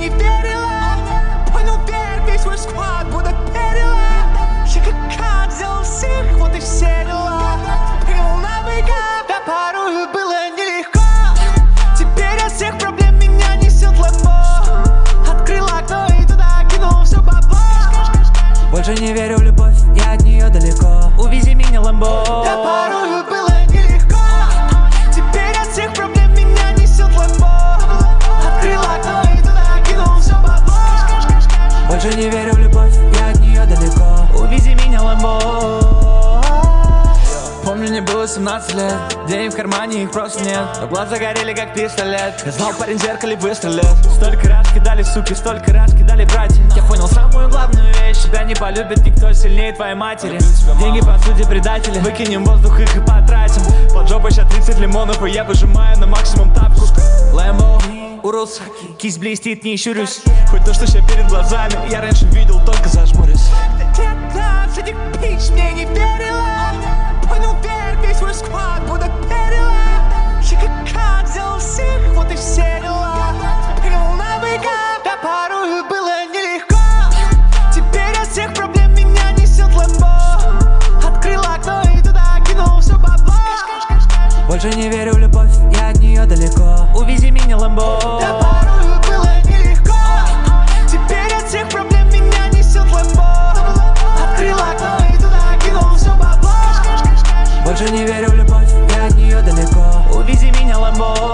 не верила. Понял, верь, весь свой склад будто перила. Я как сделал всех, вот и все дела. Прыгнул на быка, да порою было нелегко. Теперь от всех проблем меня несет Лэмбо. Открыл окно и туда кинул все бабло. Больше не верю в любовь, я от нее далеко. Увези меня, Лэмбо. Да порою было нелегко. Теперь от всех проблем меня несет Лэмбо. Открыл окно и туда кинул все бабло. Больше не верю в любовь, я от нее далеко. Увези меня, Лэмбо. Помню, мне было 17 лет, денег в кармане их просто нет, но глаза горели как пистолет. Я знал, парень в зеркале выстрелит. Столько раз кидали суки, столько раз кидали братья. Я понял самую главную вещь: тебя не полюбит никто сильнее твоей матери. Деньги по сути предатели, выкинем воздух их и потратим. Под жопой сейчас 30 лимонов, и я выжимаю на максимум тапку. Лэмбо, Урус, кисть блестит, не щурюсь. Хоть то, что сейчас перед глазами, я раньше видел, только зажмурюсь. Детка, садик пич, мне не верила. Понял, верь, весь свой склад будто перила. Я как сделал всех, вот и все дела. Прыгнул на быка, да порою было нелегко. Теперь от всех проблем меня несет Лэмбо. Открыл окно и туда кинул все бабло. Больше не верю в любовь, я от нее далеко. Увези меня, Лэмбо. Да порою было нелегко. Теперь от всех проблем меня несет Лэмбо. Открыл окно и туда кинул все бабло. Больше не верю в любовь, я от нее далеко. Увези меня, Лэмбо.